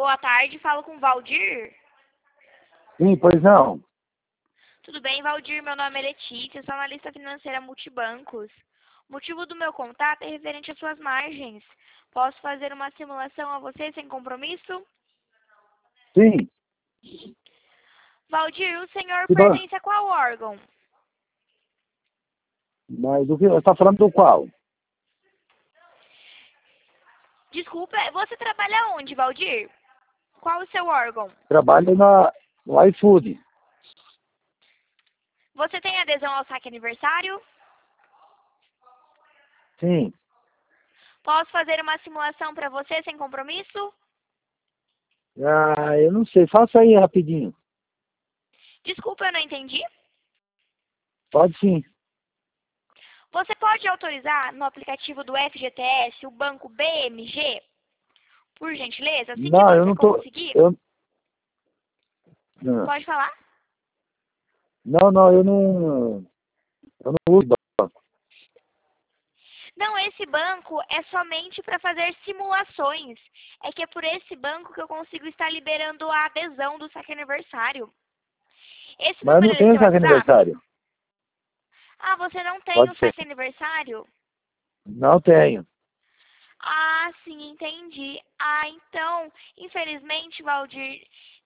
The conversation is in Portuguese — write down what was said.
Boa tarde, falo com o Valdir. Sim, pois não. Tudo bem, Valdir? Meu nome é Letícia, sou analista financeira multibancos. O motivo do meu contato é referente às suas margens. Posso fazer uma simulação a você sem compromisso? Sim. Valdir, o senhor Que bom. pertence a qual órgão? Mas o que você está falando do qual? Desculpa, você trabalha onde, Valdir? Qual o seu órgão? Trabalho no iFood. Você tem adesão ao saque aniversário? Sim. Posso fazer uma simulação para você sem compromisso? Ah, eu não sei. Faça aí rapidinho. Desculpa, eu não entendi. Pode sim. Você pode autorizar no aplicativo do FGTS o banco BMG? Por gentileza, assim que Não, eu você não tô. conseguir, Não, pode falar. não, eu não. Eu não uso banco. Não, esse banco é somente para fazer simulações. É que é por esse banco que eu consigo estar liberando a adesão do saque aniversário. Esse Mas eu número não é do tenho seu saque WhatsApp? aniversário. Ah, você não tem Pode o ser. saque aniversário? Não tenho. Ah, sim, entendi. Ah, então, infelizmente, Valdir,